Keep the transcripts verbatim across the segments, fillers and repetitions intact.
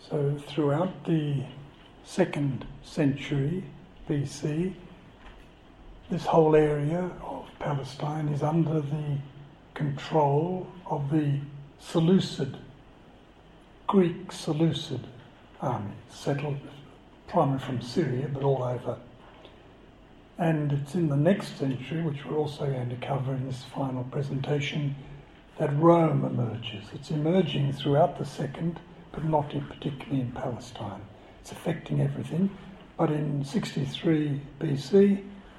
So throughout the second century B C, this whole area of Palestine is under the control of the Seleucid, Greek Seleucid army, settled primarily from Syria but all over. And it's in the next century, which we're also going to cover in this final presentation, that Rome emerges. It's emerging throughout the second, but not in, particularly in Palestine. It's affecting everything. But in sixty-three B C,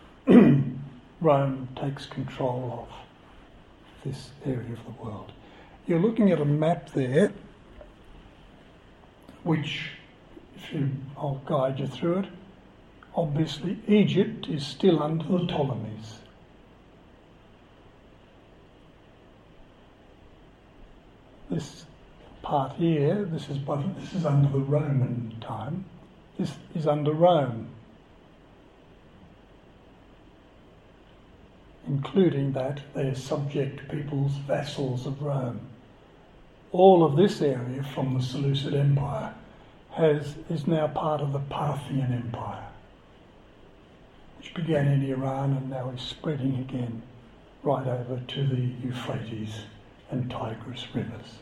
Rome takes control of this area of the world. You're looking at a map there, which, if you, I'll guide you through it. Obviously, Egypt is still under the Ptolemies. This part here, this is by, this is under the Roman time. This is under Rome, including that they are subject peoples, vassals of Rome. All of this area from the Seleucid Empire has is now part of the Parthian Empire, which began in Iran and now is spreading again right over to the Euphrates and Tigris rivers.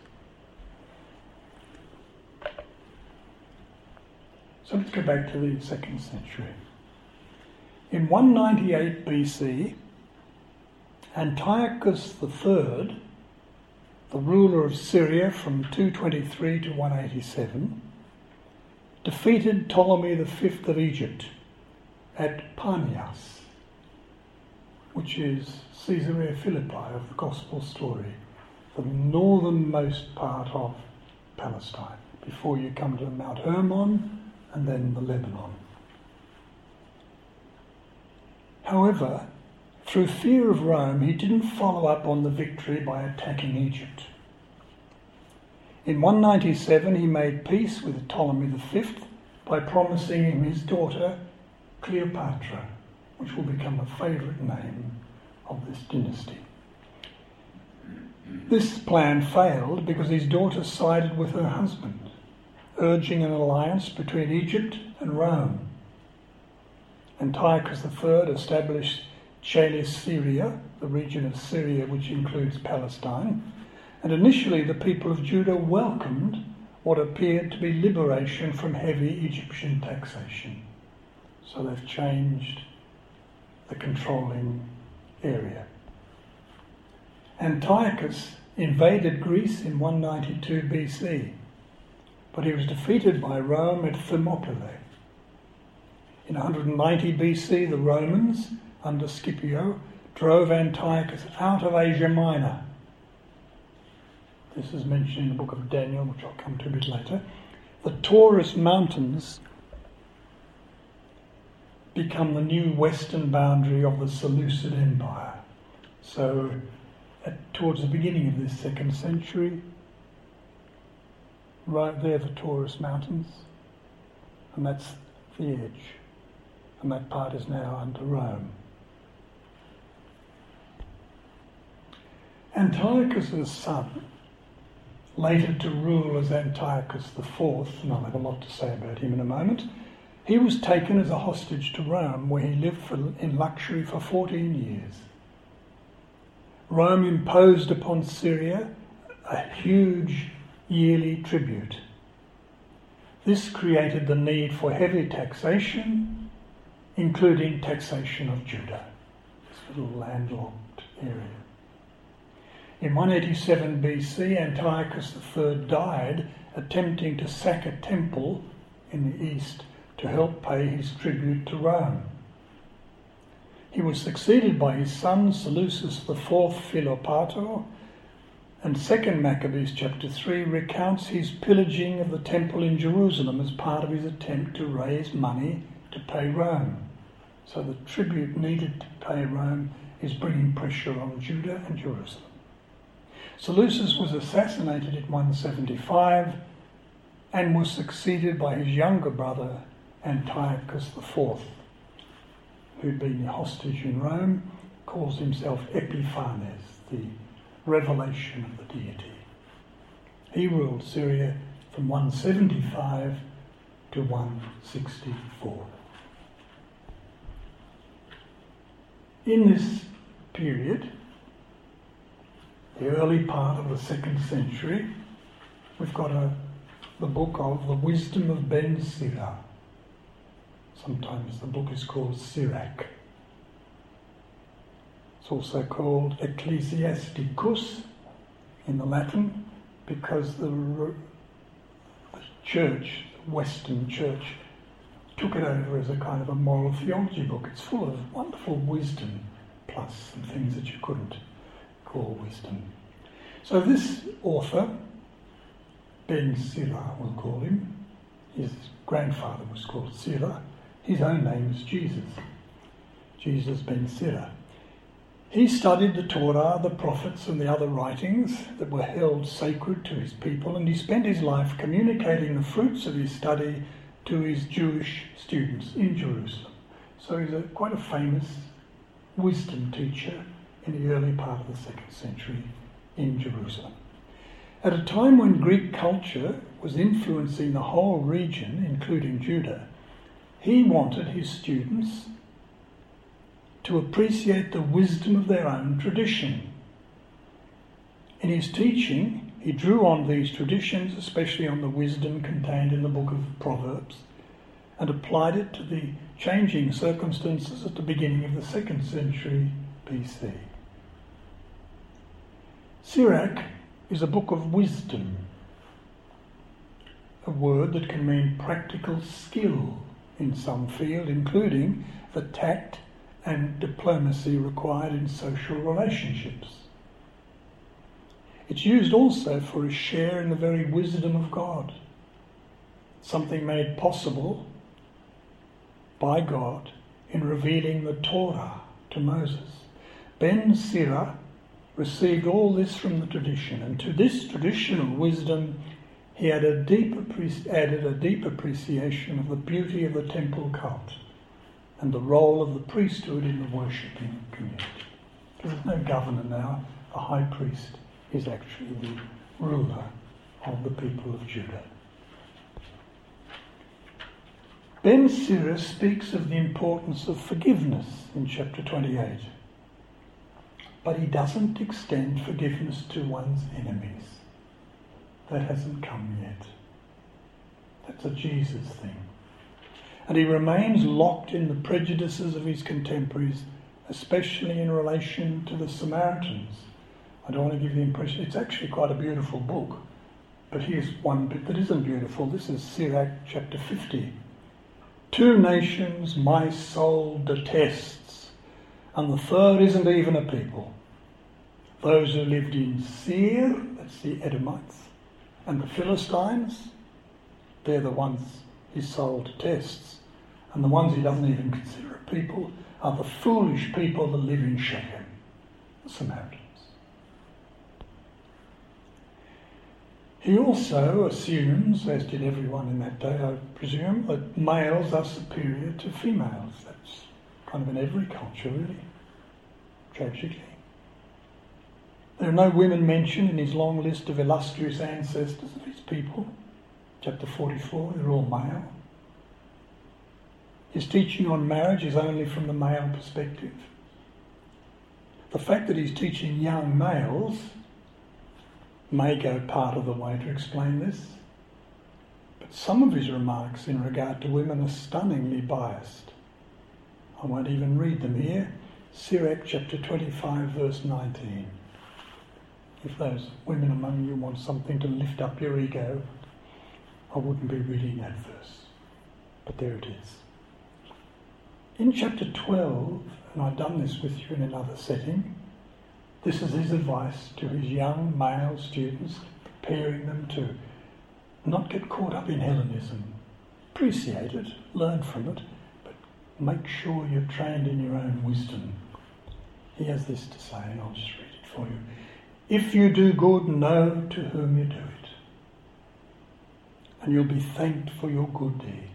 So let's go back to the second century. In one ninety-eight B C, Antiochus the Third, the ruler of Syria from two twenty-three to one eighty-seven, defeated Ptolemy the Fifth of Egypt at Panias, which is Caesarea Philippi of the Gospel story, the northernmost part of Palestine, before you come to Mount Hermon and then the Lebanon. However, through fear of Rome, he didn't follow up on the victory by attacking Egypt. In one ninety-seven, he made peace with Ptolemy the Fifth by promising him his daughter Cleopatra, which will become a favourite name of this dynasty. This plan failed because his daughter sided with her husband, urging an alliance between Egypt and Rome. Antiochus the Third established Celesyria, the region of Syria which includes Palestine, and initially the people of Judah welcomed what appeared to be liberation from heavy Egyptian taxation. So they've changed the controlling area. Antiochus invaded Greece in one ninety-two B C, but he was defeated by Rome at Thermopylae. In one ninety B C, the Romans, under Scipio, drove Antiochus out of Asia Minor. This is mentioned in the book of Daniel, which I'll come to a bit later. The Taurus Mountains become the new western boundary of the Seleucid Empire. So, at, towards the beginning of this second century, right there, the Taurus Mountains, and that's the edge, and that part is now under Rome. Antiochus' son, later to rule as Antiochus the Fourth, and I'll have a lot to say about him in a moment, he was taken as a hostage to Rome, where he lived for, in luxury for fourteen years. Rome imposed upon Syria a huge yearly tribute. This created the need for heavy taxation, including taxation of Judah, this little landlocked area. In one eighty-seven B C, Antiochus the Third died attempting to sack a temple in the east to help pay his tribute to Rome. He was succeeded by his son Seleucus the Fourth Philopator, and Second Maccabees chapter three recounts his pillaging of the temple in Jerusalem as part of his attempt to raise money to pay Rome. So the tribute needed to pay Rome is bringing pressure on Judah and Jerusalem. Seleucus was assassinated in one seventy-five and was succeeded by his younger brother Antiochus the Fourth, who'd been a hostage in Rome, calls himself Epiphanes, the revelation of the deity. He ruled Syria from one seventy-five to one sixty-four. In this period, the early part of the second century, we've got a, the book of the Wisdom of Ben Sira. Sometimes the book is called Sirach. It's also called Ecclesiasticus in the Latin, because the, the church, the Western church, took it over as a kind of a moral theology book. It's full of wonderful wisdom, plus some things that you couldn't call wisdom. So this author, Ben Sira, we'll call him, his grandfather was called Sira, his own name is Jesus, Jesus Ben Sira. He studied the Torah, the prophets and the other writings that were held sacred to his people, and he spent his life communicating the fruits of his study to his Jewish students in Jerusalem. So he's a, quite a famous wisdom teacher in the early part of the second century in Jerusalem. At a time when Greek culture was influencing the whole region, including Judah, he wanted his students to appreciate the wisdom of their own tradition. In his teaching, he drew on these traditions, especially on the wisdom contained in the book of Proverbs, and applied it to the changing circumstances at the beginning of the second century B C. Sirach is a book of wisdom, a word that can mean practical skill in some field, including the tact and diplomacy required in social relationships. It's used also for a share in the very wisdom of God, something made possible by God in revealing the Torah to Moses. Ben Sira received all this from the tradition, and to this traditional wisdom he had a deep appre- added a deep appreciation of the beauty of the temple cult and the role of the priesthood in the worshipping community. Because there's no governor now, the high priest is actually the ruler of the people of Judah. Ben Sira speaks of the importance of forgiveness in chapter twenty-eight, but he doesn't extend forgiveness to one's enemies. That hasn't come yet. That's a Jesus thing. And he remains locked in the prejudices of his contemporaries, especially in relation to the Samaritans. I don't want to give the impression, it's actually quite a beautiful book, but here's one bit that isn't beautiful. This is Sirach chapter fifty. Two nations my soul detests, and the third isn't even a people. Those who lived in Seir, that's the Edomites, and the Philistines, they're the ones his soul detests. And the ones he doesn't even consider a people are the foolish people that live in Shechem, the Samaritans. He also assumes, as did everyone in that day, I presume, that males are superior to females. That's kind of in every culture, really, tragically. There are no women mentioned in his long list of illustrious ancestors of his people. Chapter forty-four, they're all male. His teaching on marriage is only from the male perspective. The fact that he's teaching young males may go part of the way to explain this, but some of his remarks in regard to women are stunningly biased. I won't even read them here. Sirach chapter twenty-five, verse nineteen. If those women among you want something to lift up your ego, I wouldn't be reading that verse. But there it is. In chapter twelve, and I've done this with you in another setting, this is his advice to his young male students, preparing them to not get caught up in Hellenism. Appreciate it, learn from it, but make sure you're trained in your own wisdom. He has this to say, and I'll just read it for you. If you do good, know to whom you do it, and you'll be thanked for your good deeds.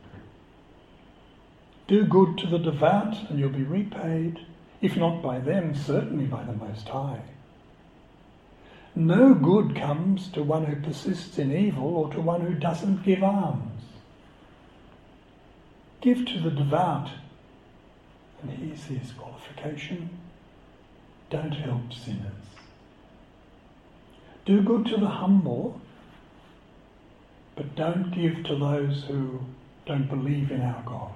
Do good to the devout, and you'll be repaid, if not by them, certainly by the Most High. No good comes to one who persists in evil or to one who doesn't give alms. Give to the devout, and here's his qualification, don't help sinners. Do good to the humble, but don't give to those who don't believe in our God.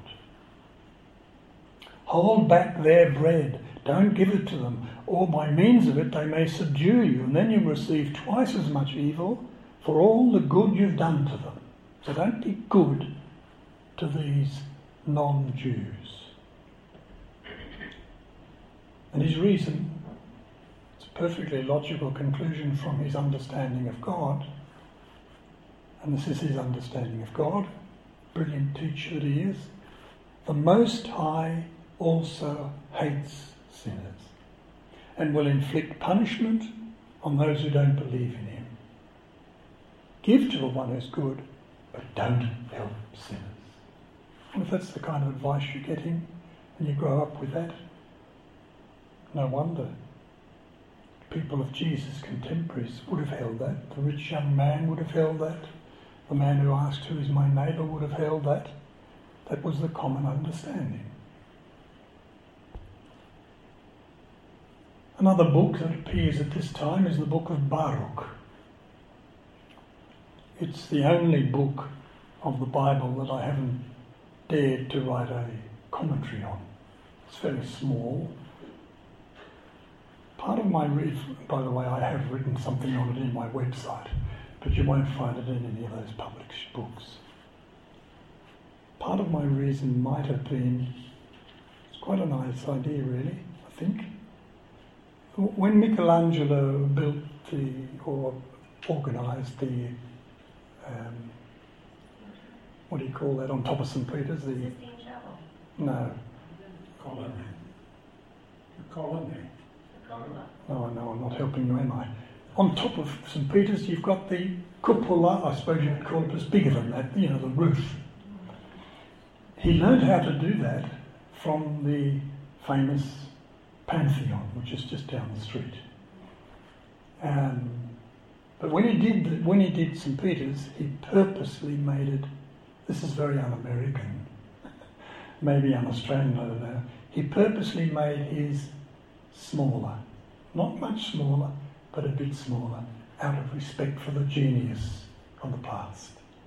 Hold back their bread, don't give it to them, or by means of it they may subdue you, and then you'll receive twice as much evil for all the good you've done to them. So don't be good to these non-Jews. And his reason, it's a perfectly logical conclusion from his understanding of God, and this is his understanding of God, brilliant teacher that he is. The Most High also hates sinners and will inflict punishment on those who don't believe in him. Give to the one who's good, but don't help sinners. And if that's the kind of advice you're getting and you grow up with that, no wonder people of Jesus' contemporaries would have held that. The rich young man would have held that. The man who asked, who is my neighbour, would have held that. That was the common understanding. Another book that appears at this time is the book of Baruch. It's the only book of the Bible that I haven't dared to write a commentary on. It's very small. Part of my read, by the way, I have written something on it in my website, but you won't find it in any of those published books. Part of my reason might have been, it's quite a nice idea really, I think. When Michelangelo built the, or organised the, um, what do you call that, on top of St Peter's? The Sistine Chapel. No. Colonnade. The colonnade. Oh no, I'm not helping you, am I? On top of St Peter's you've got the cupola, I suppose you could call it, but it's bigger than that, you know, the roof. He learned how to do that from the famous Pantheon, which is just down the street. Um, but when he did when he did St Peter's, he purposely made it. This is very un-American, maybe un-Australian, I don't know. He purposely made his smaller, not much smaller, but a bit smaller, out of respect for the genius of the past.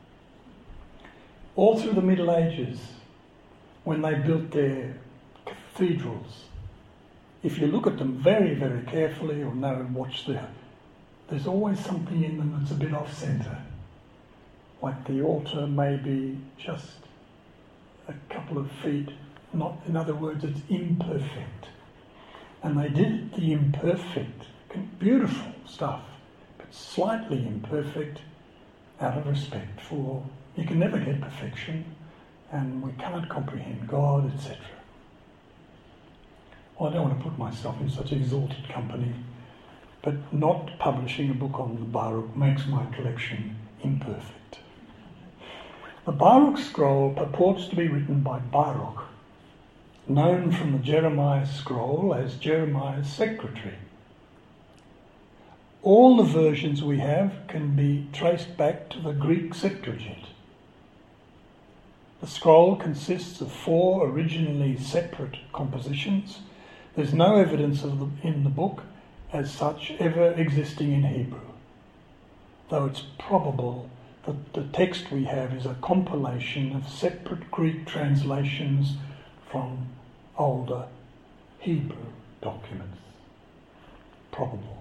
All through the Middle Ages, when they built their cathedrals, if you look at them very, very carefully or know and watch them, there's always something in them that's a bit off-centre. Like the altar may be just a couple of feet, not, in other words, it's imperfect. And they did the imperfect, beautiful stuff, but slightly imperfect out of respect for, you can never get perfection and we can't comprehend God, et cetera. Well, I don't want to put myself in such exalted company, but not publishing a book on the Baruch makes my collection imperfect. The Baruch scroll purports to be written by Baruch, known from the Jeremiah scroll as Jeremiah's secretary. All the versions we have can be traced back to the Greek Septuagint. The scroll consists of four originally separate compositions. There's no evidence of the, in the book as such ever existing in Hebrew, though it's probable that the text we have is a compilation of separate Greek translations from older Hebrew documents. Probable.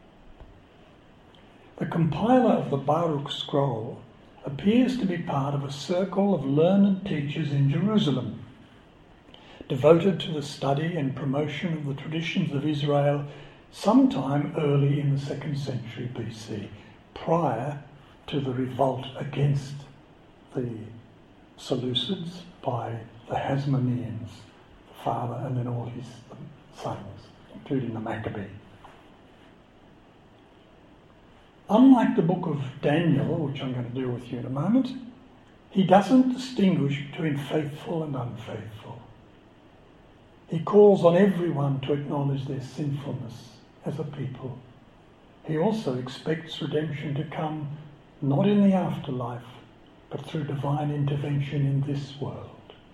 The compiler of the Baruch scroll appears to be part of a circle of learned teachers in Jerusalem, devoted to the study and promotion of the traditions of Israel sometime early in the second century B C, prior to the revolt against the Seleucids by the Hasmoneans, the father and then all his sons, including the Maccabee. Unlike the book of Daniel, which I'm going to deal with you in a moment, he doesn't distinguish between faithful and unfaithful. He calls on everyone to acknowledge their sinfulness as a people. he also expects redemption to come not in the afterlife, but through divine intervention in this world.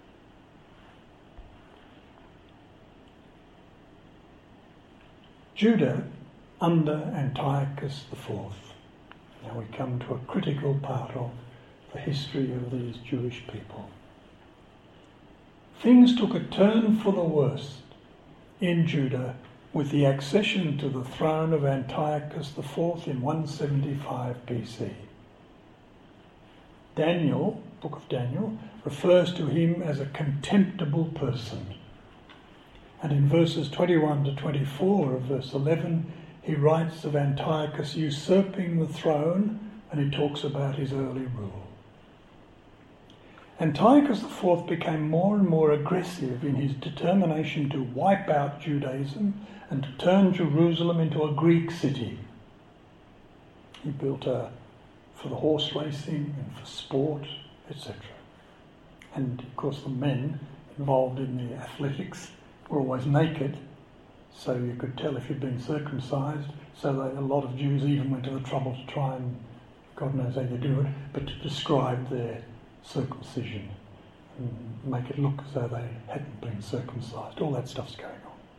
Judah under Antiochus the Fourth. Now we come to a critical part of the history of these Jewish people. Things took a turn for the worst in Judah with the accession to the throne of Antiochus the Fourth in one seventy-five B C. Daniel, Book of Daniel, refers to him as a contemptible person. And in verses twenty-one to twenty-four of verse eleven, he writes of Antiochus usurping the throne, and he talks about his early rule. Antiochus the Fourth became more and more aggressive in his determination to wipe out Judaism and to turn Jerusalem into a Greek city. He built a for the horse racing and for sport, et cetera. And of course the men involved in the athletics were always naked, so you could tell if you'd been circumcised, so that a lot of Jews even went to the trouble to try and, God knows how you do it, but to describe their circumcision and make it look as though they hadn't been circumcised. All that stuff's going on.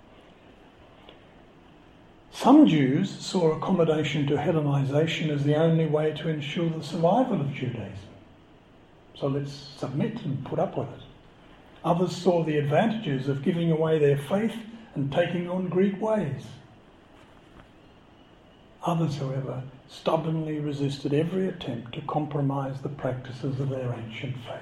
Some Jews saw accommodation to Hellenization as the only way to ensure the survival of Judaism. So let's submit and put up with it. Others saw the advantages of giving away their faith and taking on Greek ways. Others, however, stubbornly resisted every attempt to compromise the practices of their ancient faith.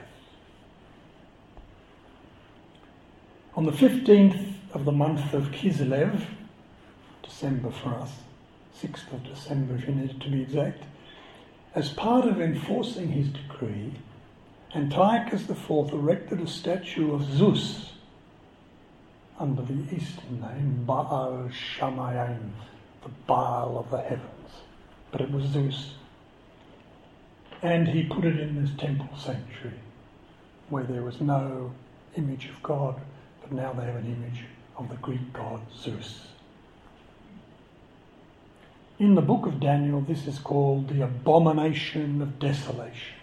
On the fifteenth of the month of Kislev, December for us, sixth of December if you need it to be exact, as part of enforcing his decree, Antiochus the Fourth erected a statue of Zeus under the Eastern name Baal Shamayim, the Baal of the heavens, but it was Zeus. And he put it in this temple sanctuary where there was no image of God, but now they have an image of the Greek god Zeus. In the book of Daniel, this is called the abomination of desolation.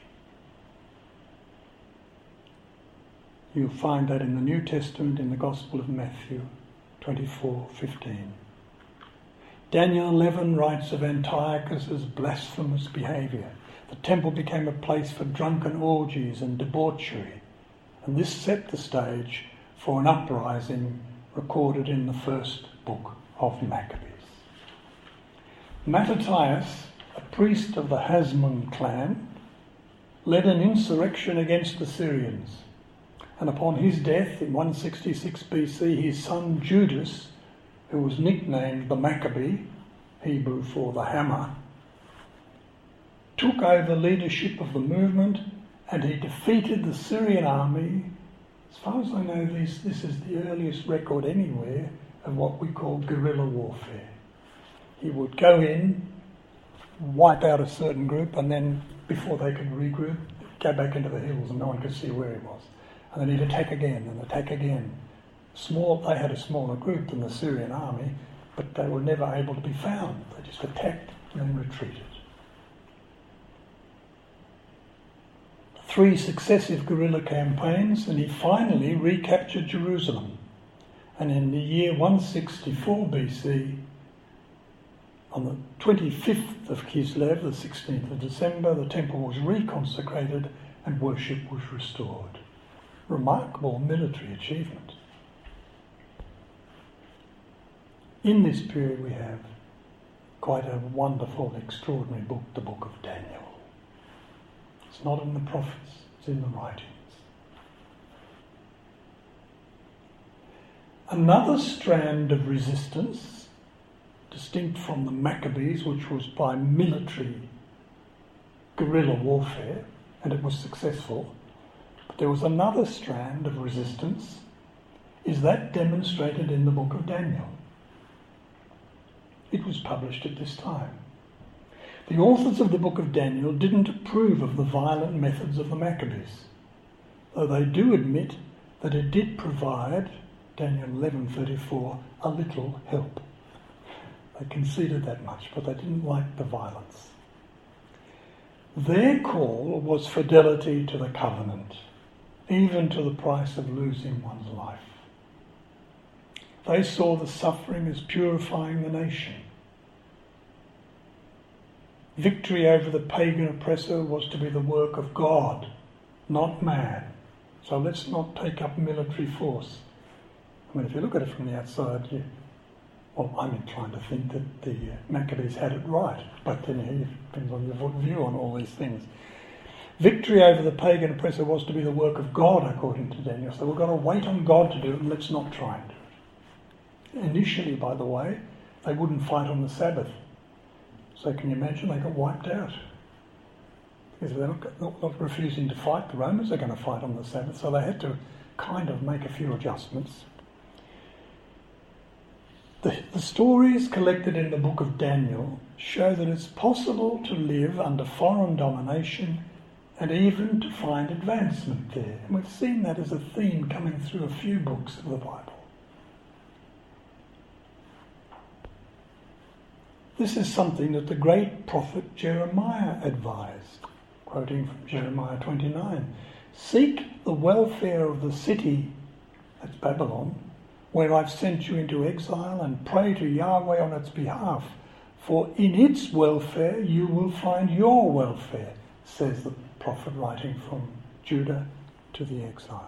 You'll find that in the New Testament in the Gospel of Matthew twenty-four fifteen. Daniel eleven writes of Antiochus's blasphemous behaviour. The temple became a place for drunken orgies and debauchery, and this set the stage for an uprising recorded in the first book of Maccabees. Mattathias, a priest of the Hasmon clan, led an insurrection against the Syrians, and upon his death in one sixty-six B C, his son Judas, who was nicknamed the Maccabee, Hebrew for the hammer, took over leadership of the movement, and he defeated the Syrian army. As far as I know, this, this is the earliest record anywhere of what we call guerrilla warfare. He would go in, wipe out a certain group, and then before they could regroup, go back into the hills and no one could see where he was. And then he'd attack again and attack again. Small, they had a smaller group than the Syrian army, but they were never able to be found. They just attacked and then retreated. Three successive guerrilla campaigns, and he finally recaptured Jerusalem. And in the year one sixty-four B C, on the twenty-fifth of Kislev, the sixteenth of December, the temple was reconsecrated and worship was restored. Remarkable military achievement. In this period we have quite a wonderful, extraordinary book, the book of Daniel. It's not in the prophets, it's in the writings. Another strand of resistance, distinct from the Maccabees, which was by military guerrilla warfare, and it was successful, but there was another strand of resistance, is that demonstrated in the book of Daniel. It was published at this time. The authors of the book of Daniel didn't approve of the violent methods of the Maccabees, though they do admit that it did provide, Daniel eleven thirty-four, a little help. They conceded that much, but they didn't like the violence. Their call was fidelity to the covenant, even to the price of losing one's life. They saw the suffering as purifying the nation. Victory over the pagan oppressor was to be the work of God, not man. So let's not take up military force. I mean, if you look at it from the outside, you, well, I'm inclined to think that the Maccabees had it right, but then it depends on your view on all these things. Victory over the pagan oppressor was to be the work of God, according to Daniel. So we've got to wait on God to do it, and let's not try and do it. Initially, by the way, they wouldn't fight on the Sabbath. So can you imagine they got wiped out? Because they're not, not, not refusing to fight. The Romans are going to fight on the Sabbath, so they had to kind of make a few adjustments. The, the stories collected in the book of Daniel show that it's possible to live under foreign domination and even to find advancement there. And we've seen that as a theme coming through a few books of the Bible. This is something that the great prophet Jeremiah advised, quoting from Jeremiah twenty-nine. Seek the welfare of the city, that's Babylon, where I've sent you into exile, and pray to Yahweh on its behalf, for in its welfare you will find your welfare, says the prophet writing from Judah to the exiles.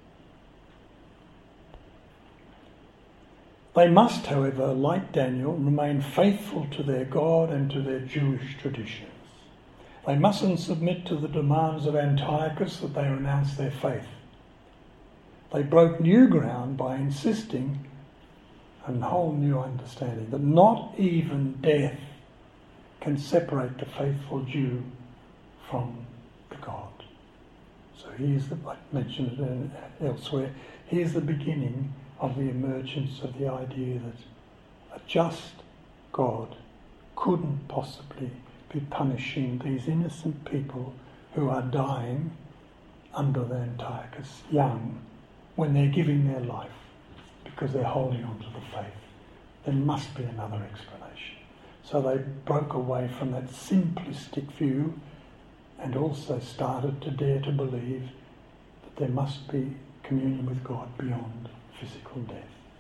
They must, however, like Daniel, remain faithful to their God and to their Jewish traditions. They mustn't submit to the demands of Antiochus that they renounce their faith. They broke new ground by insisting on a whole new understanding that not even death can separate the faithful Jew from the God. So here's the, I mentioned it elsewhere, here's the beginning of the emergence of the idea that a just God couldn't possibly be punishing these innocent people who are dying under the Antiochus, young, when they're giving their life because they're holding on to the faith. There must be another explanation. So they broke away from that simplistic view and also started to dare to believe that there must be communion with God beyond physical death.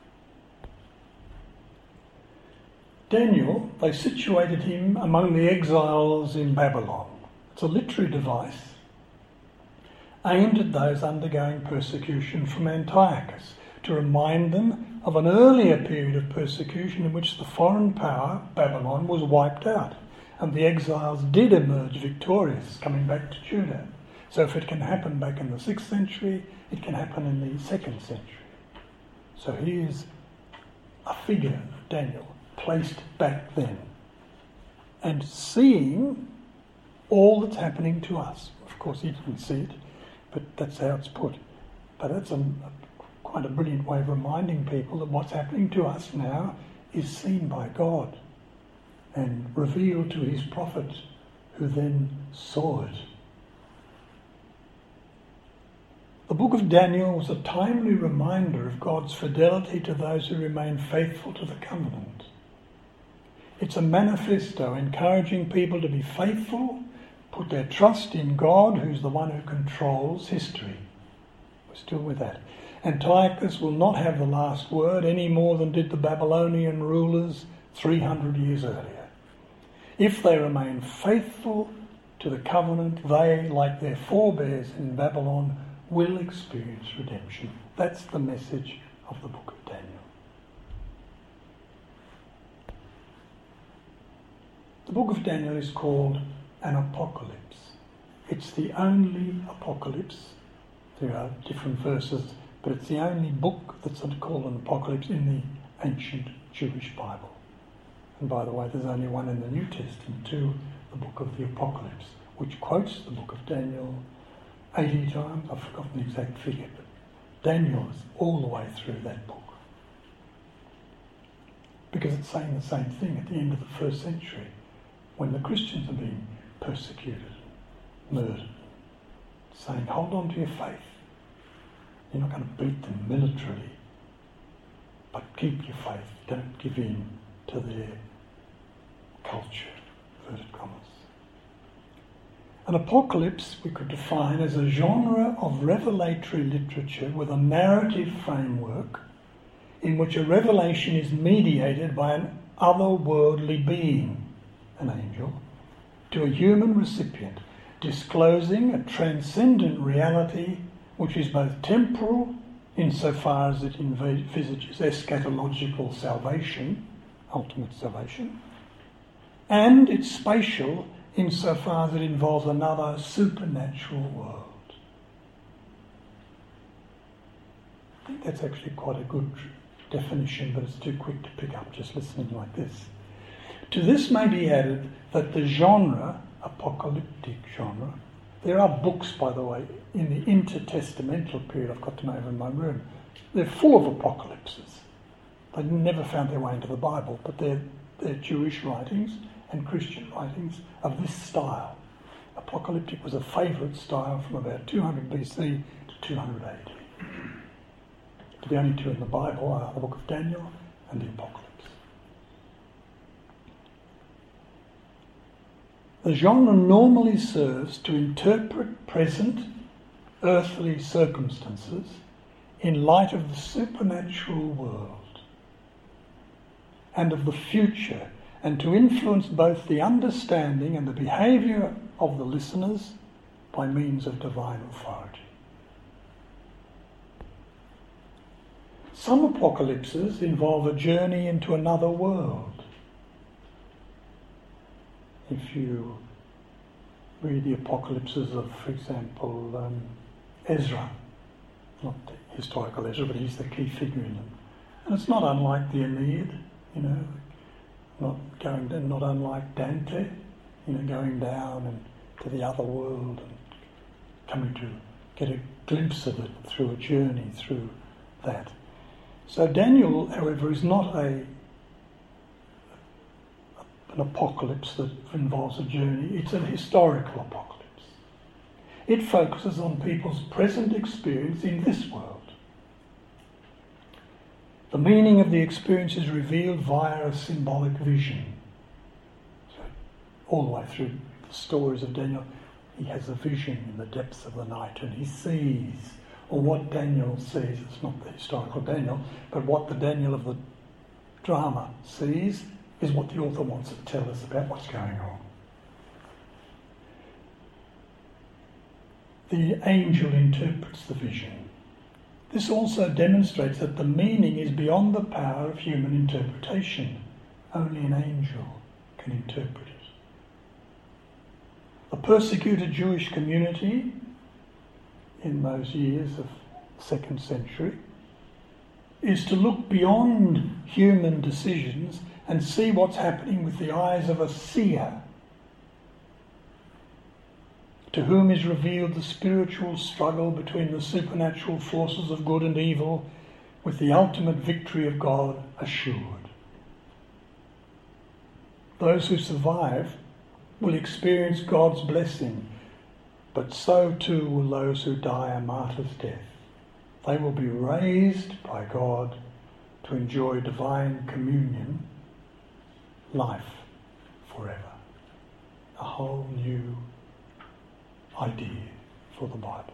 Daniel, they situated him among the exiles in Babylon. It's a literary device aimed at those undergoing persecution from Antiochus, to remind them of an earlier period of persecution in which the foreign power, Babylon, was wiped out, and the exiles did emerge victorious, coming back to Judah. So if it can happen back in the sixth century, it can happen in the second century. So here's a figure, Daniel, placed back then, and seeing all that's happening to us. Of course, he didn't see it, but that's how it's put. But that's a, a, quite a brilliant way of reminding people that what's happening to us now is seen by God and revealed to his prophet, who then saw it. The book of Daniel was a timely reminder of God's fidelity to those who remain faithful to the covenant. It's a manifesto encouraging people to be faithful, put their trust in God, who's the one who controls history. We're still with that. Antiochus will not have the last word any more than did the Babylonian rulers three hundred years earlier. If they remain faithful to the covenant, they, like their forebears in Babylon, will experience redemption. That's the message of the book of Daniel. The book of Daniel is called an apocalypse. It's the only apocalypse. There are different verses, but it's the only book that's called an apocalypse in the ancient Jewish Bible. And by the way, there's only one in the New Testament too, the book of the Apocalypse, which quotes the book of Daniel eighty times. I've forgotten the exact figure, but Daniel is all the way through that book. Because it's saying the same thing at the end of the first century, when the Christians are being persecuted, murdered, saying, hold on to your faith. You're not going to beat them militarily, but keep your faith. Don't give in to their culture, inverted commas. An apocalypse we could define as a genre of revelatory literature with a narrative framework in which a revelation is mediated by an otherworldly being, an angel, to a human recipient, disclosing a transcendent reality which is both temporal insofar as it envisages eschatological salvation, ultimate salvation, and it's spatial insofar as it involves another supernatural world. I think that's actually quite a good definition, but it's too quick to pick up just listening like this. To this may be added that the genre, apocalyptic genre, there are books, by the way, in the intertestamental period I've got them over in my room. They're full of apocalypses. They never found their way into the Bible, but they're, they're Jewish writings and Christian writings of this style. Apocalyptic was a favourite style from about two hundred B C to two hundred A D. The only two in the Bible are the book of Daniel and the Apocalypse. The genre normally serves to interpret present earthly circumstances in light of the supernatural world and of the future, and to influence both the understanding and the behaviour of the listeners by means of divine authority. Some apocalypses involve a journey into another world. If you read the apocalypses of, for example, um, Ezra, not the historical Ezra, but he's the key figure in them. And it's not unlike the Aeneid, you know, not going to, not unlike Dante, you know, going down and to the other world and coming to get a glimpse of it through a journey through that. So Daniel, however, is not a an apocalypse that involves a journey. It's an historical apocalypse. It focuses on people's present experience in this world. The meaning of the experience is revealed via a symbolic vision. So all the way through the stories of Daniel, he has a vision in the depths of the night and he sees, or what Daniel sees, it's not the historical Daniel, but what the Daniel of the drama sees is what the author wants to tell us about what's going on. The angel interprets the vision. This also demonstrates that the meaning is beyond the power of human interpretation. Only an angel can interpret it. The persecuted Jewish community in those years of the second century is to look beyond human decisions and see what's happening with the eyes of a seer, to whom is revealed the spiritual struggle between the supernatural forces of good and evil, with the ultimate victory of God assured. Those who survive will experience God's blessing, but so too will those who die a martyr's death. They will be raised by God to enjoy divine communion, life forever. A whole new idea for the Bible.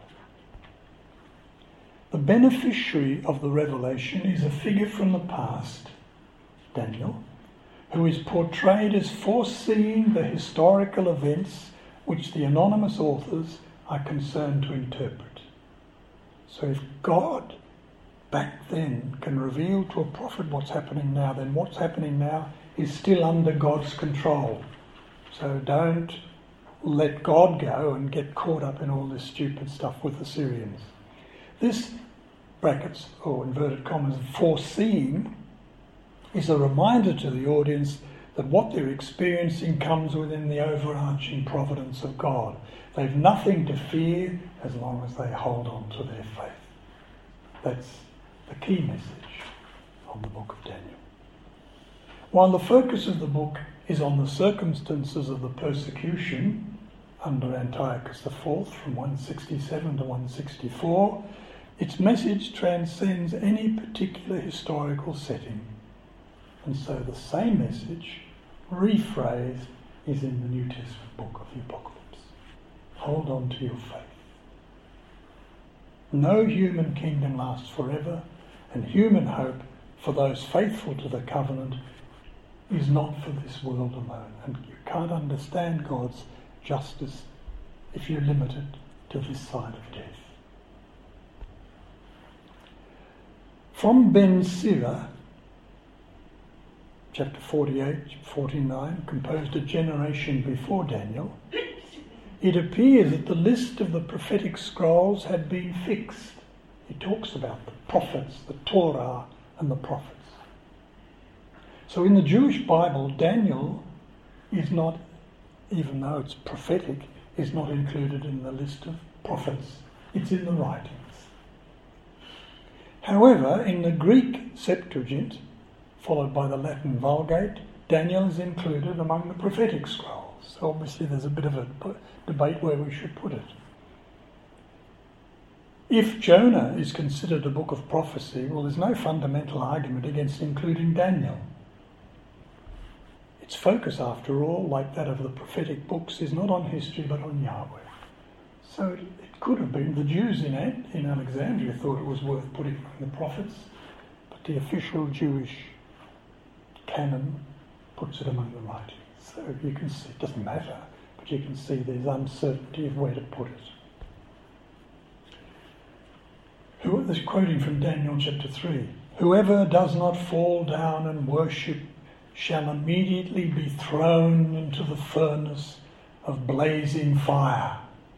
The beneficiary of the revelation is a figure from the past, Daniel, who is portrayed as foreseeing the historical events which the anonymous authors are concerned to interpret. So if God back then can reveal to a prophet what's happening now, then what's happening now is still under God's control. So don't let God go and get caught up in all this stupid stuff with the Syrians. This, brackets or inverted commas, foreseeing is a reminder to the audience that what they're experiencing comes within the overarching providence of God. They've nothing to fear as long as they hold on to their faith. That's the key message of the book of Daniel. While the focus of the book is on the circumstances of the persecution under Antiochus the Fourth from one sixty-seven to one sixty-four, its message transcends any particular historical setting. And so the same message rephrase is in the New Testament book of the Apocalypse. Hold on to your faith. No human kingdom lasts forever, and human hope for those faithful to the covenant is not for this world alone. And you can't understand God's justice if you're limited to this side of death. From Ben Sira, chapter forty-eight, forty-nine, composed a generation before Daniel, it appears that the list of the prophetic scrolls had been fixed. He talks about the prophets, the Torah, and the prophets. So in the Jewish Bible, Daniel is not, even though it's prophetic, is not included in the list of prophets. It's in the writings. However, in the Greek Septuagint, followed by the Latin Vulgate, Daniel is included among the prophetic scrolls. So obviously there's a bit of a debate where we should put it. If Jonah is considered a book of prophecy, well, there's no fundamental argument against including Daniel. Its focus, after all, like that of the prophetic books, is not on history but on Yahweh. So it, it could have been, the Jews in, in Alexandria thought it was worth putting among the prophets, but the official Jewish canon puts it among the writings. So you can see, it doesn't matter, but you can see there's uncertainty of where to put it. Who, this quoting from Daniel chapter three, "Whoever does not fall down and worship shall immediately be thrown into the furnace of blazing fire."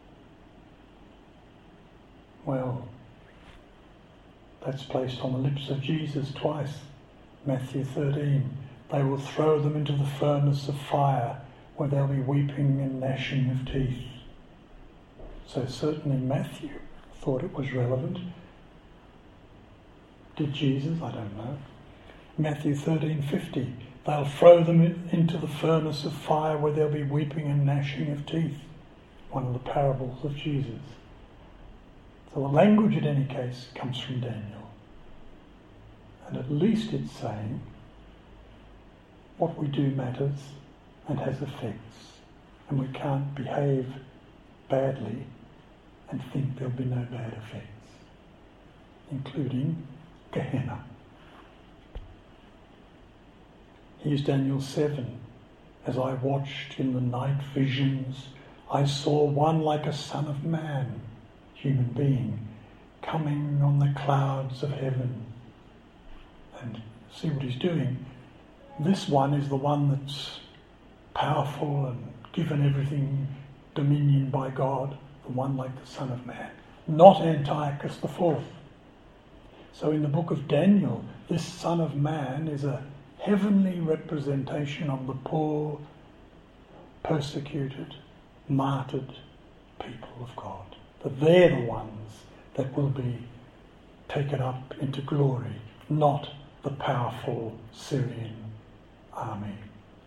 Well, that's placed on the lips of Jesus twice. Matthew thirteen, "They will throw them into the furnace of fire where they'll be weeping and gnashing of teeth." So certainly Matthew thought it was relevant. Did Jesus? I don't know. Matthew thirteen fifty, "They'll throw them in, into the furnace of fire where there'll be weeping and gnashing of teeth." One of the parables of Jesus. So the language, in any case, comes from Daniel. And at least it's saying what we do matters and has effects. And we can't behave badly and think there'll be no bad effects, including Gehenna. Here's Daniel seven. "As I watched in the night visions, I saw one like a son of man," human being, "coming on the clouds of heaven." And see what he's doing. This one is the one that's powerful and given everything dominion by God, the one like the Son of Man, not Antiochus the Fourth. So in the book of Daniel, this Son of Man is a heavenly representation of the poor, persecuted, martyred people of God. That they're the ones that will be taken up into glory, not the powerful Syrian army.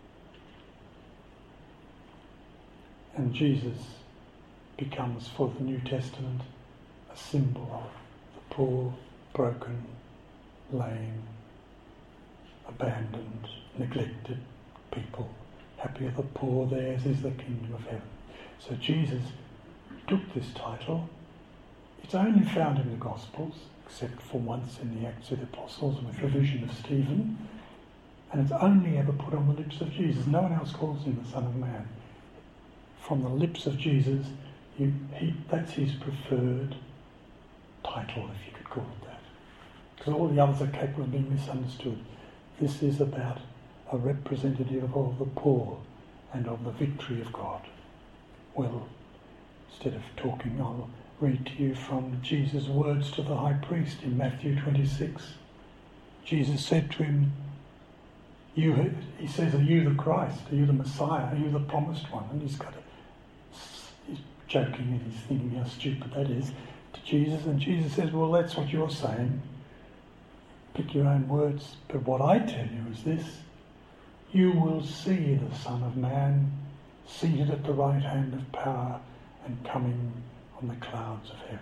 And Jesus becomes, for the New Testament, a symbol of the poor, broken, lame, abandoned, neglected people. Happy are the poor, theirs is the kingdom of heaven. So Jesus took this title. It's only found in the Gospels, except for once in the Acts of the Apostles with the vision of Stephen, and it's only ever put on the lips of Jesus. No one else calls him the Son of Man. From the lips of Jesus, you, he, that's his preferred title, if you could call it that. Because all the others are capable of being misunderstood. This is about a representative of the poor and of the victory of God. Well, instead of talking, I'll read to you from Jesus' words to the high priest in Matthew twenty-six. Jesus said to him, "You," he says, "Are you the Christ? Are you the Messiah? Are you the promised one?" And he's got a, he's joking and he's thinking how stupid that is to Jesus. And Jesus says, "Well, that's what you're saying. Pick your own words. But what I tell you is this: you will see the Son of Man seated at the right hand of power and coming on the clouds of heaven."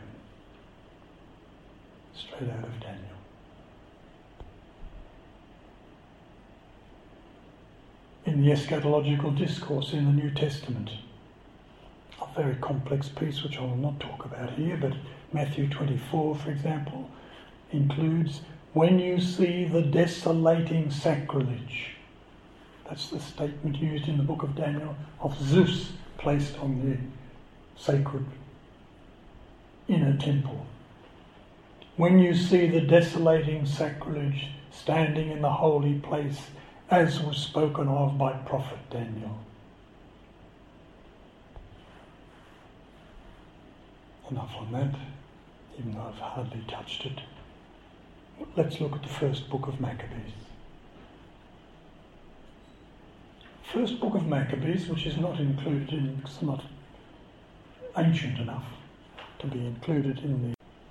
Straight out of Daniel. in the eschatological discourse in the New Testament. A very complex piece which I will not talk about here, but Matthew twenty-four, for example, includes, when you see the desolating sacrilege. That's the statement used in the book of Daniel of Zeus placed on the sacred inner temple. When you see the desolating sacrilege standing in the holy place, as was spoken of by prophet Daniel. Enough on that, even though I've hardly touched it. Let's look at the first book of Maccabees. First book of Maccabees, which is not included in, it's not ancient enough to be included in the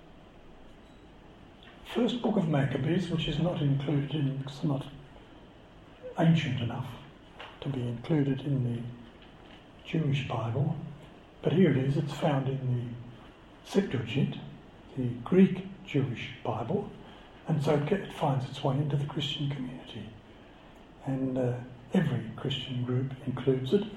First book of Maccabees, which is not included in, it's not ancient enough to be included in the Jewish Bible, but here it is, it's found in the Septuagint, the Greek Jewish Bible, and so it finds its way into the Christian community. And uh, every Christian group includes it.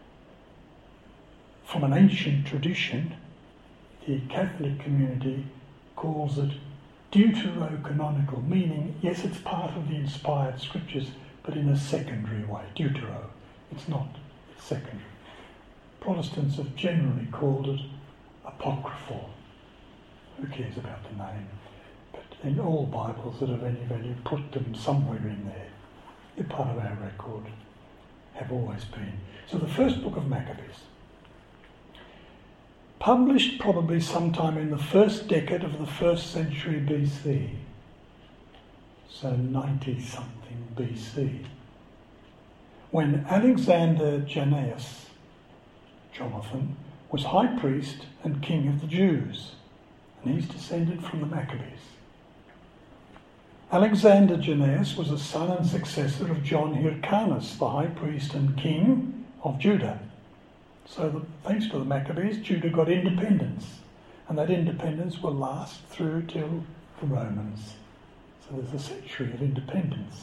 From an ancient tradition, the Catholic community calls it deuterocanonical, meaning, yes, it's part of the inspired scriptures, but in a secondary way, deutero. It's not, it's secondary. Protestants have generally called it apocryphal. Who cares about the name? But in all Bibles that have any value, put them somewhere in there. They're part of our record, have always been. So the first book of Maccabees, published probably sometime in the first decade of the first century B C, so ninety-something B C, when Alexander Jannaeus, Jonathan, was high priest and king of the Jews, and he's descended from the Maccabees. Alexander Jannaeus was a son and successor of John Hyrcanus, the high priest and king of Judah. So the, thanks to the Maccabees, Judah got independence, and that independence will last through till the Romans. So there's a century of independence.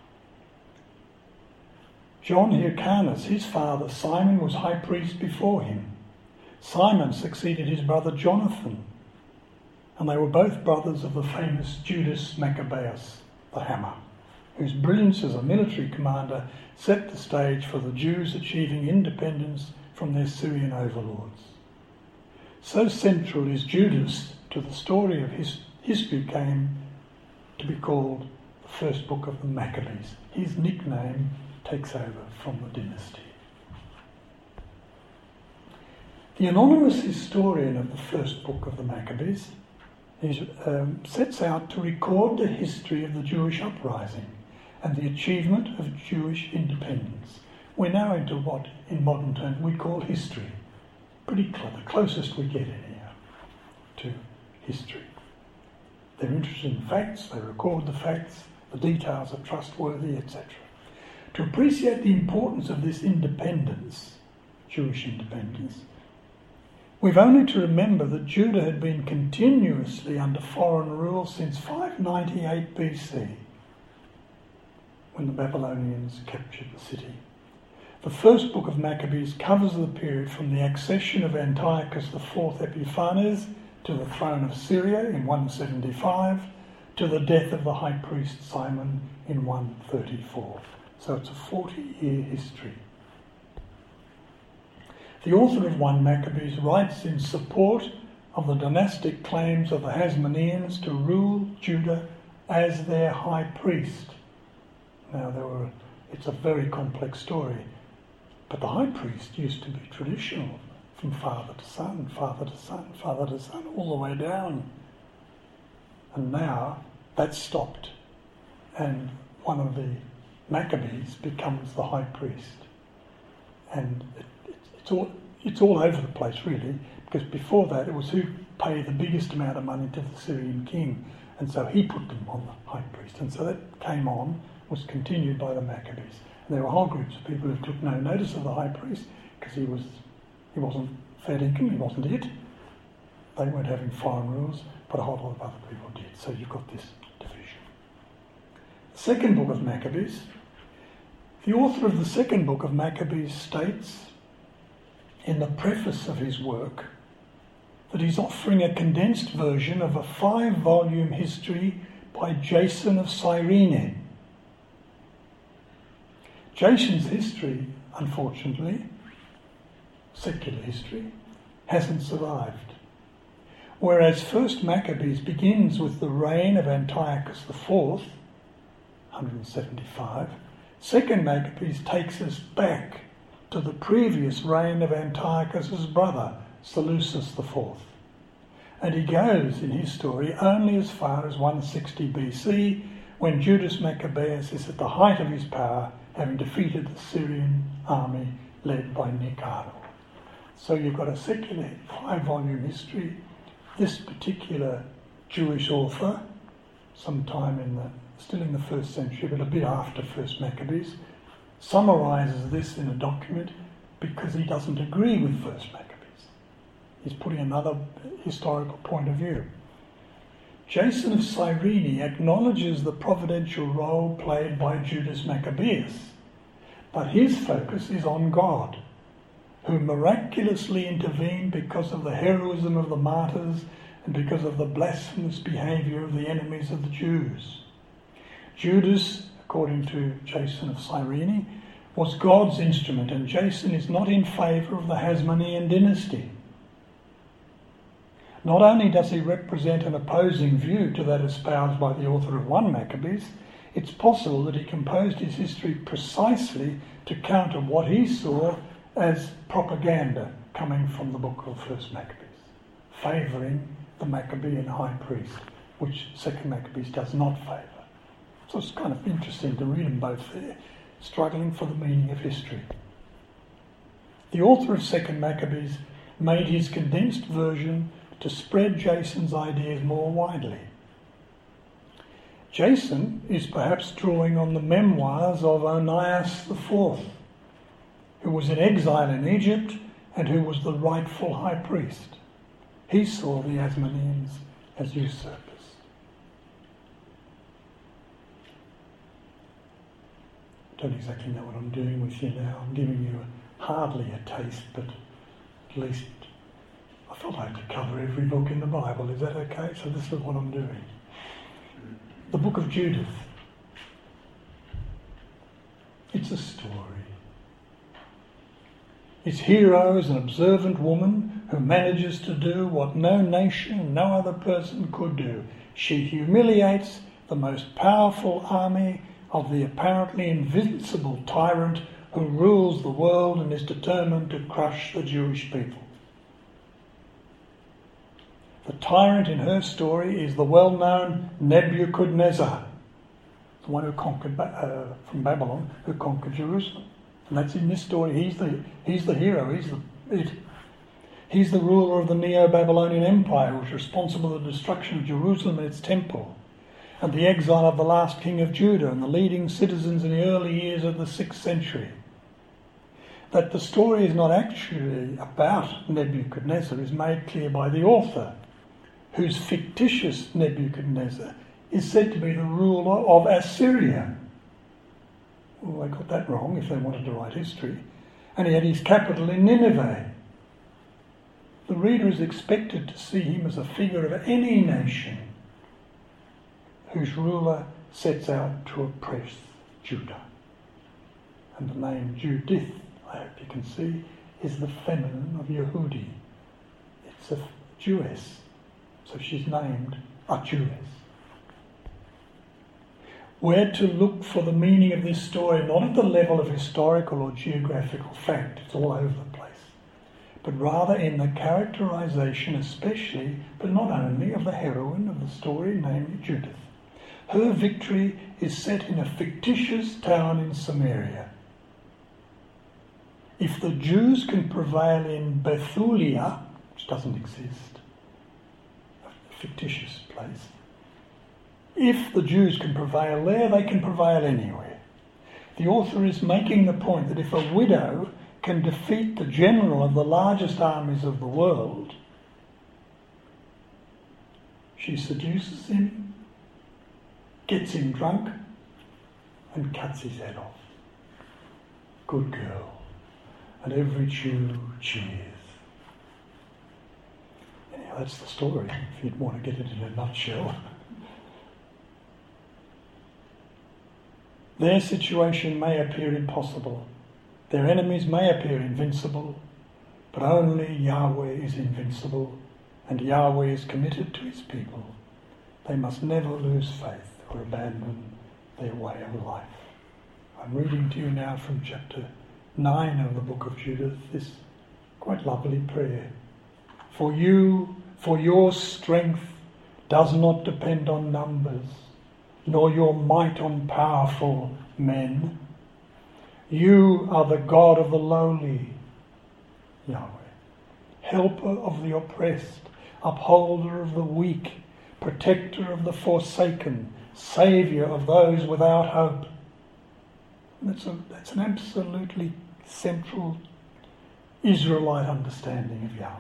John Hyrcanus, his father Simon, was high priest before him. Simon succeeded his brother Jonathan, and they were both brothers of the famous Judas Maccabeus, the hammer, whose brilliance as a military commander set the stage for the Jews achieving independence from their Syrian overlords. So central is Judas to the story of his history came to be called the first book of the Maccabees. His nickname takes over from the dynasty. The anonymous historian of the first book of the Maccabees is, um, sets out to record the history of the Jewish uprising and the achievement of Jewish independence. We're now into what, in modern terms, we call history. Pretty close, the closest we get in here to history. They're interested in facts, they record the facts, the details are trustworthy, et cetera. To appreciate the importance of this independence, Jewish independence, we've only to remember that Judah had been continuously under foreign rule since five ninety-eight B C, when the Babylonians captured the city. The first book of Maccabees covers the period from the accession of Antiochus the fourth Epiphanes to the throne of Syria in one seventy-five, to the death of the high priest Simon in one thirty-four. So it's a forty-year history. The author of First Maccabees writes in support of the dynastic claims of the Hasmoneans to rule Judah as their high priest. Now, there were, it's a very complex story, but the high priest used to be traditional, from father to son, father to son, father to son, all the way down. And now that's stopped, and one of the Maccabees becomes the high priest. And it, it, it's all it's all over the place, really, because before that it was who paid the biggest amount of money to the Syrian king, and so he put them on the high priest. And so that came on, was continued by the Maccabees. And there were whole groups of people who took no notice of the high priest because he was he wasn't fair income, he wasn't it. They weren't having foreign rules, but a whole lot of other people did. So you've got this division. The second book of Maccabees, The author of the second book of Maccabees states in the preface of his work that he's offering a condensed version of a five-volume history by Jason of Cyrene. Jason's history, unfortunately, secular history, hasn't survived. Whereas First Maccabees begins with the reign of Antiochus the Fourth, one seventy-five, Second Maccabees takes us back to the previous reign of Antiochus' brother, Seleucus the Fourth. And he goes in his story only as far as one sixty B C, when Judas Maccabeus is at the height of his power, having defeated the Syrian army led by Nicanor. So you've got a secular five-volume history. This particular Jewish author, sometime in the, still in the first century, but a bit after First Maccabees, summarises this in a document because he doesn't agree with First Maccabees. He's putting another historical point of view. Jason of Cyrene acknowledges the providential role played by Judas Maccabeus, but his focus is on God, who miraculously intervened because of the heroism of the martyrs and because of the blasphemous behaviour of the enemies of the Jews. Judas, according to Jason of Cyrene, was God's instrument, and Jason is not in favour of the Hasmonean dynasty. Not only does he represent an opposing view to that espoused by the author of First Maccabees, it's possible that he composed his history precisely to counter what he saw as propaganda coming from the book of First Maccabees, favouring the Maccabean high priest, which Second Maccabees does not favour. So it's kind of interesting to read them both there, struggling for the meaning of history. The author of Second Maccabees made his condensed version to spread Jason's ideas more widely. Jason is perhaps drawing on the memoirs of Onias the Fourth, who was in exile in Egypt and who was the rightful high priest. He saw the Hasmoneans as usurpers. I don't exactly know what I'm doing with you now. I'm giving you a, hardly a taste, but at least I felt I had to cover every book in the Bible. Is that okay? So this is what I'm doing. The book of Judith. It's a story. Its hero is an observant woman who manages to do what no nation, no other person could do. She humiliates the most powerful army of the apparently invincible tyrant who rules the world and is determined to crush the Jewish people. The tyrant in her story is the well-known Nebuchadnezzar, the one who conquered uh, from Babylon, who conquered Jerusalem. And that's in this story. He's the he's the hero. He's the it. He's the ruler of the Neo-Babylonian Empire, which was responsible for the destruction of Jerusalem and its temple, and the exile of the last king of Judah and the leading citizens in the early years of the sixth century. That the story is not actually about Nebuchadnezzar is made clear by the author, whose fictitious Nebuchadnezzar is said to be the ruler of Assyria. Well, they got that wrong if they wanted to write history. And he had his capital in Nineveh. The reader is expected to see him as a figure of any nation whose ruler sets out to oppress Judah. And the name Judith, I hope you can see, is the feminine of Yehudi. It's a Jewess. So she's named a Jewess. We're to look for the meaning of this story not at the level of historical or geographical fact, it's all over the place, but rather in the characterization especially, but not only, of the heroine of the story, namely Judith. Her victory is set in a fictitious town in Samaria. If the Jews can prevail in Bethulia, which doesn't exist, fictitious place. If the Jews can prevail there, they can prevail anywhere. The author is making the point that if a widow can defeat the general of the largest armies of the world, she seduces him, gets him drunk, and cuts his head off. good girl. And every Jew cheers. Anyhow, that's the story, if you'd want to get it in a nutshell. Their situation may appear impossible. Their enemies may appear invincible, but only Yahweh is invincible, and Yahweh is committed to his people. They must never lose faith or abandon their way of life. I'm reading to you now from chapter nine of the book of Judith, this quite lovely prayer. For you, for your strength does not depend on numbers, nor your might on powerful men. You are the God of the lowly, Yahweh, helper of the oppressed, upholder of the weak, protector of the forsaken, saviour of those without hope. That's, a, that's an absolutely central Israelite understanding of Yahweh.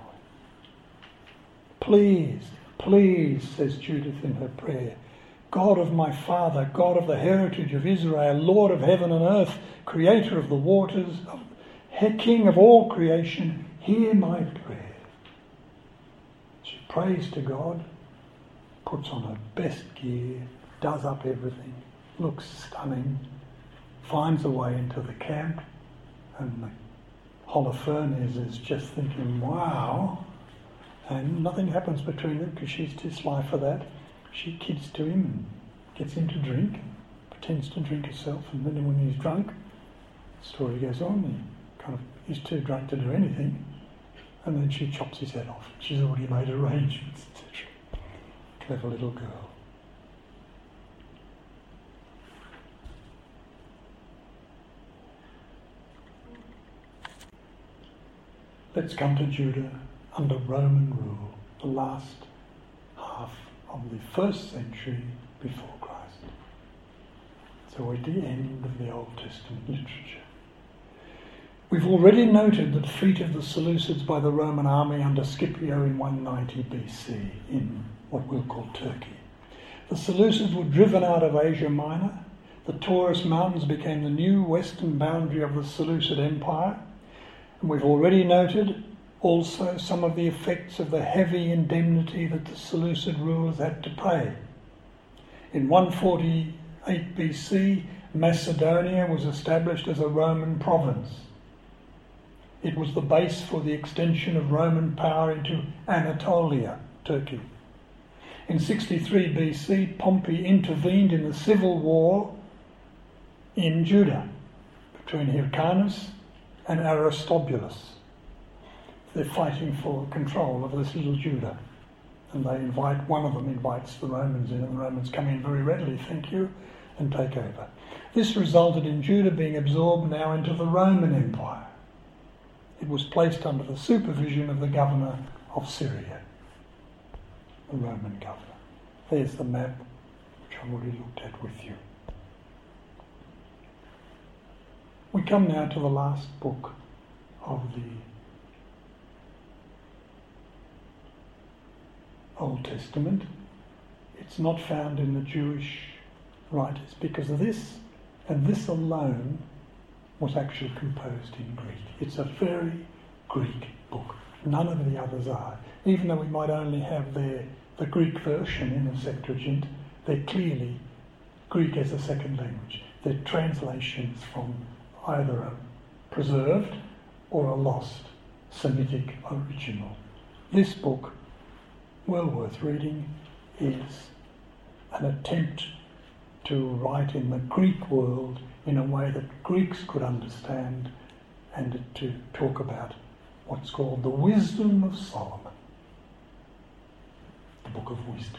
Please, please, says Judith in her prayer, God of my father, God of the heritage of Israel, Lord of heaven and earth, creator of the waters, King of all creation, hear my prayer. She prays to God, puts on her best gear, does up everything, looks stunning, finds a way into the camp, and the Holofernes is just thinking, wow, and nothing happens between them because she's too sly for that. She kids to him and gets him to drink, pretends to drink herself, and then when he's drunk, the story goes on, he kind of he's too drunk to do anything, and then she chops his head off. She's already made arrangements, et cetera. Clever little girl. Let's come to Judah under Roman rule, the last half of the first century before Christ. So we're at the end of the Old Testament literature. We've already noted the defeat of the Seleucids by the Roman army under Scipio in one ninety B C in what we'll call Turkey. The Seleucids were driven out of Asia Minor. The Taurus Mountains became the new western boundary of the Seleucid Empire. And we've already noted also some of the effects of the heavy indemnity that the Seleucid rulers had to pay. In one forty-eight B C, Macedonia was established as a Roman province. It was the base for the extension of Roman power into Anatolia, Turkey. In sixty-three B C, Pompey intervened in the civil war in Judah between Hyrcanus and Aristobulus. They're fighting for control of this little Judah. And they invite, one of them invites the Romans in, and the Romans come in very readily, thank you, and take over. This resulted in Judah being absorbed now into the Roman Empire. It was placed under the supervision of the governor of Syria, the Roman governor. There's the map, which I've already looked at with you. We come now to the last book of the Old Testament. It's not found in the Jewish writers because of this, and this alone was actually composed in Greek. It's a very Greek book. None of the others are. Even though we might only have their, the Greek version in the Septuagint, they're clearly Greek as a second language. They're translations from either a preserved or a lost Semitic original. This book, well worth reading, is an attempt to write in the Greek world in a way that Greeks could understand, and to talk about what's called the Wisdom of Solomon, the Book of Wisdom.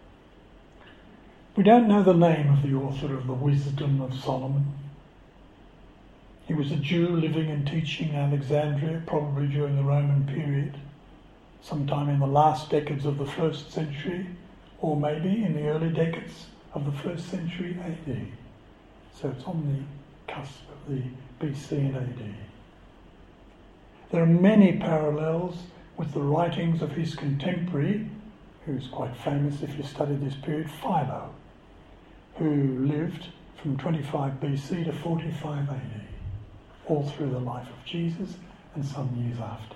We don't know the name of the author of the Wisdom of Solomon. He was a Jew living and teaching in Alexandria, probably during the Roman period, sometime in the last decades of the first century, or maybe in the early decades of the first century A D. So it's on the cusp of the B C and A D. There are many parallels with the writings of his contemporary, who's quite famous if you study this period, Philo, who lived from twenty-five B C to forty-five A D. all through the life of Jesus and some years after.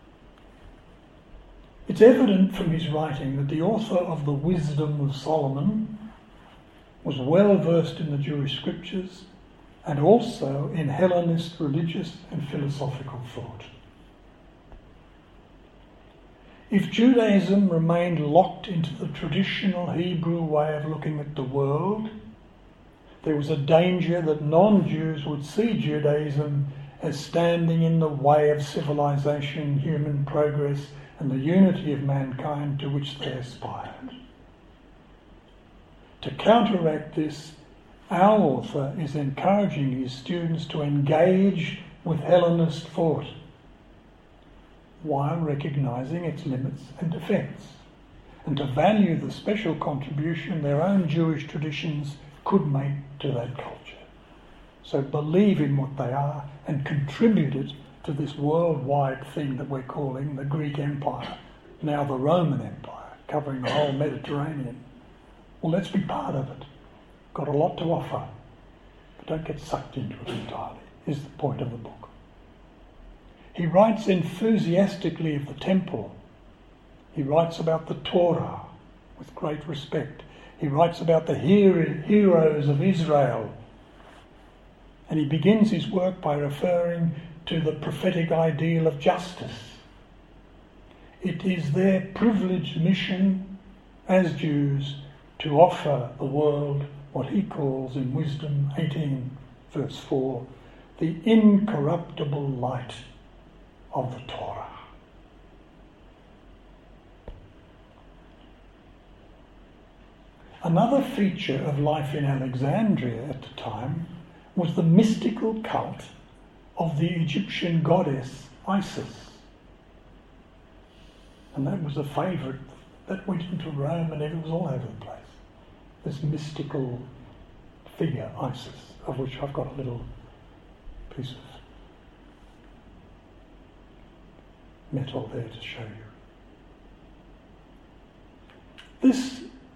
It's evident from his writing that the author of the Wisdom of Solomon was well versed in the Jewish scriptures and also in Hellenist religious and philosophical thought. If Judaism remained locked into the traditional Hebrew way of looking at the world, there was a danger that non-Jews would see Judaism as standing in the way of civilization, human progress, and the unity of mankind to which they aspired. To counteract this, our author is encouraging his students to engage with Hellenist thought while recognising its limits and defects, and to value the special contribution their own Jewish traditions could make to that culture. So believe in what they are and contribute it to this worldwide thing that we're calling the Greek Empire, now the Roman Empire, covering the whole Mediterranean. Well, let's be part of it. Got a lot to offer, but don't get sucked into it entirely, is the point of the book. He writes enthusiastically of the temple. He writes about the Torah with great respect. He writes about the heroes of Israel. And he begins his work by referring to the prophetic ideal of justice. It is their privileged mission as Jews to offer the world what he calls in Wisdom eighteen verse four, the incorruptible light of the Torah. Another feature of life in Alexandria at the time was the mystical cult of the Egyptian goddess Isis. And that was a favourite that went into Rome and it was all over the place. This mystical figure, Isis, of which I've got a little piece of metal there to show you. This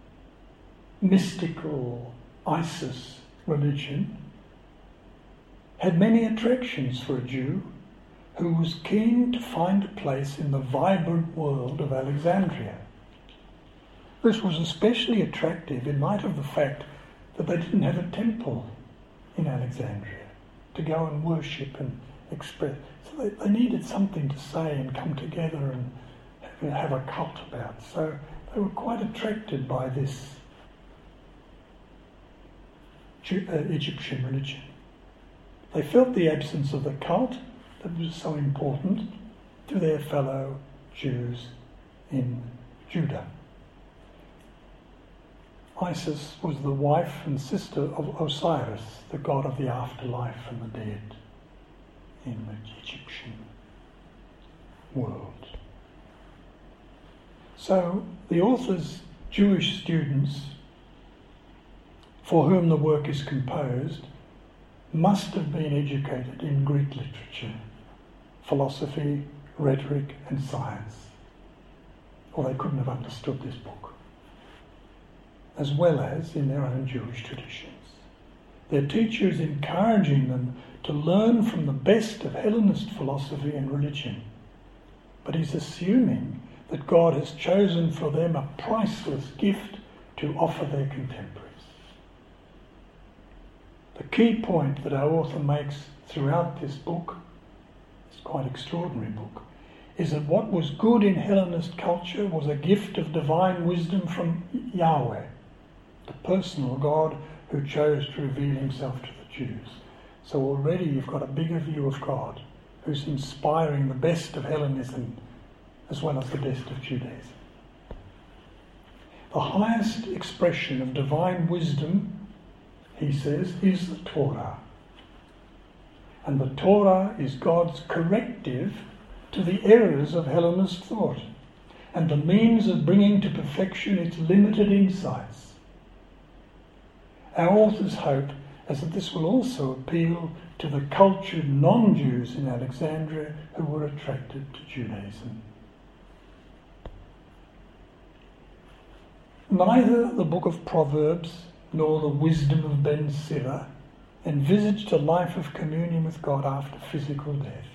mystical Isis religion had many attractions for a Jew who was keen to find a place in the vibrant world of Alexandria. This was especially attractive in light of the fact that they didn't have a temple in Alexandria to go and worship and express. So they, they needed something to say and come together and have, have a cult about. So they were quite attracted by this Jew, uh, Egyptian religion. They felt the absence of the cult that was so important to their fellow Jews in Judah. Isis was the wife and sister of Osiris, the god of the afterlife and the dead in the Egyptian world. So the author's Jewish students, for whom the work is composed, must have been educated in Greek literature, philosophy, rhetoric and science, or they couldn't have understood this book, as well as in their own Jewish traditions. Their teacher is encouraging them to learn from the best of Hellenist philosophy and religion, but he's assuming that God has chosen for them a priceless gift to offer their contemporaries. The key point that our author makes throughout this book, this quite extraordinary book, is that what was good in Hellenist culture was a gift of divine wisdom from Yahweh, the personal God who chose to reveal himself to the Jews. So already you've got a bigger view of God, who's inspiring the best of Hellenism as well as the best of Judaism. The highest expression of divine wisdom, he says, is the Torah. And the Torah is God's corrective to the errors of Hellenist thought and the means of bringing to perfection its limited insights. Our author's hope is that this will also appeal to the cultured non-Jews in Alexandria who were attracted to Judaism. Neither the book of Proverbs nor the Wisdom of Ben Sira envisaged a life of communion with God after physical death.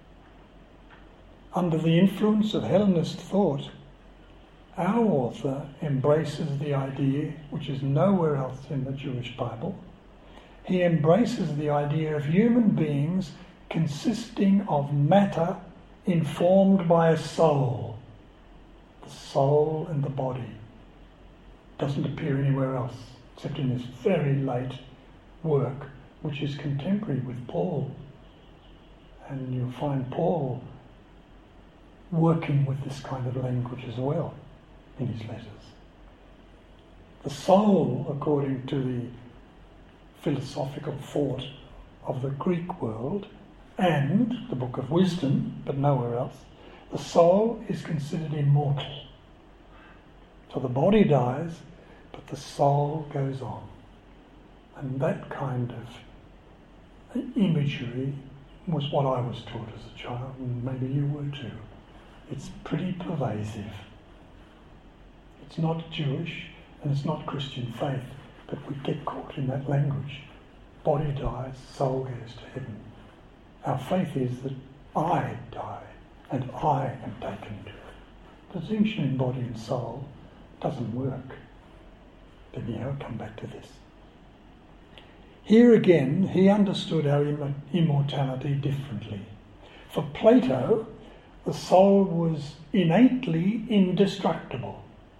Under the influence of Hellenist thought, our author embraces the idea, which is nowhere else in the Jewish Bible. He embraces the idea of human beings consisting of matter informed by a soul. The soul and the body. Doesn't appear anywhere else, except in this very late work, which is contemporary with Paul. And you'll find Paul working with this kind of language as well in his letters. The soul, according to the philosophical thought of the Greek world and the Book of Wisdom, but nowhere else, the soul is considered immortal. So the body dies, but the soul goes on. And that kind of imagery was what I was taught as a child, and maybe you were too. It's pretty pervasive. It's not Jewish and it's not Christian faith, but we get caught in that language. Body dies, soul goes to heaven. Our faith is that I die and I am taken to it. The distinction in body and soul doesn't work. But anyhow, come back to this. Here again, he understood our imm- immortality differently. For Plato, the soul was innately indestructible.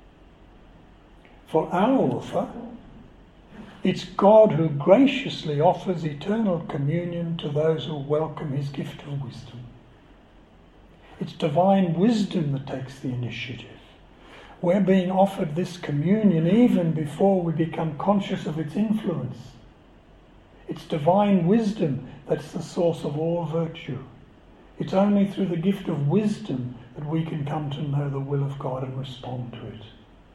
For our author, it's God who graciously offers eternal communion to those who welcome his gift of wisdom. It's divine wisdom that takes the initiative. We're being offered this communion even before we become conscious of its influence. It's divine wisdom that's the source of all virtue. It's only through the gift of wisdom that we can come to know the will of God and respond to it.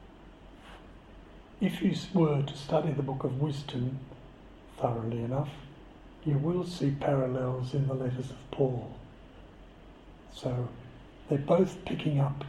If you were to study the Book of Wisdom thoroughly enough, you will see parallels in the letters of Paul. So they're both picking up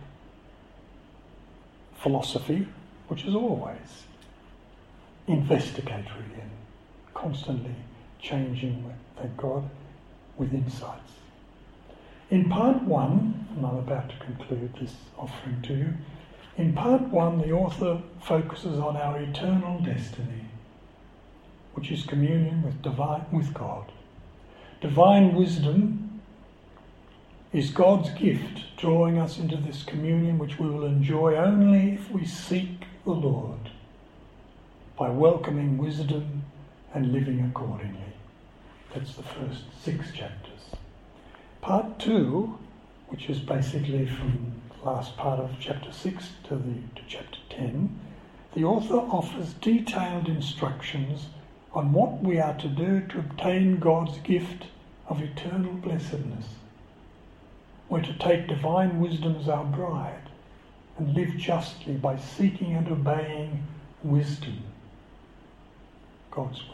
philosophy, which is always investigatory and constantly changing, thank God, with insights. In part one, and I'm about to conclude this offering to you, in part one the author focuses on our eternal destiny, which is communion with divine, with God. Divine wisdom is God's gift, drawing us into this communion which we will enjoy only if we seek the Lord, by welcoming wisdom and living accordingly. That's the first six chapters. Part two, which is basically from the last part of chapter six to, the, to chapter ten, the author offers detailed instructions on what we are to do to obtain God's gift of eternal blessedness. We're to take divine wisdom as our bride and live justly by seeking and obeying wisdom, God's wisdom.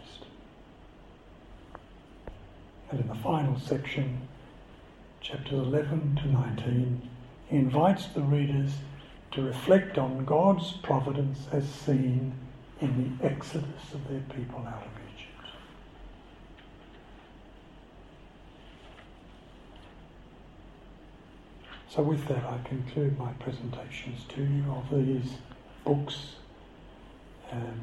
And in the final section, chapters eleven to nineteen, he invites the readers to reflect on God's providence as seen in the exodus of their people out of Egypt. So with that, I conclude my presentations to you of these books. Um,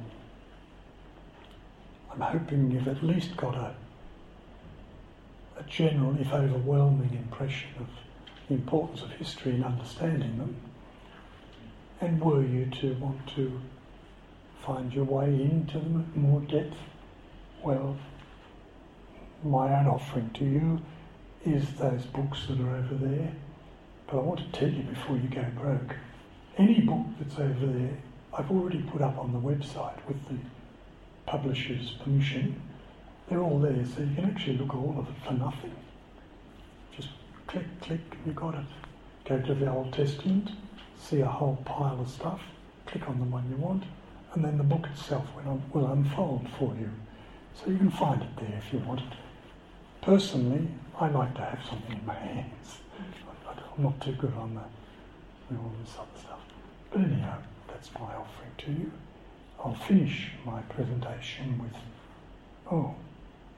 I'm hoping you've at least got a a general, if overwhelming, impression of the importance of history in understanding them. And were you to want to find your way into them at more depth, well, my own offering to you is those books that are over there. But I want to tell you before you go broke, any book that's over there, I've already put up on the website with the publisher's permission. They're all there, so you can actually look at all of it for nothing. Just click, click, you got it. Go to the Old Testament, see a whole pile of stuff, click on the one you want, and then the book itself will, will unfold for you. So you can find it there if you want it. Personally, I like to have something in my hands. I'm not too good on the, all this other stuff. But anyhow, that's my offering to you. I'll finish my presentation with, oh,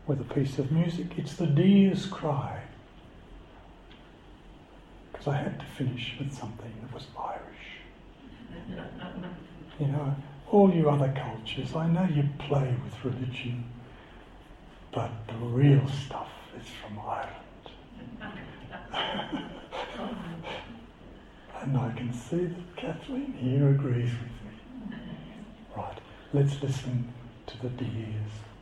with a piece of music. It's the deer's cry. Because I had to finish with something that was Irish. You know, all you other cultures, I know you play with religion, but the real stuff is from Ireland. And I can see that Kathleen here agrees with me. Right, let's listen to the deers.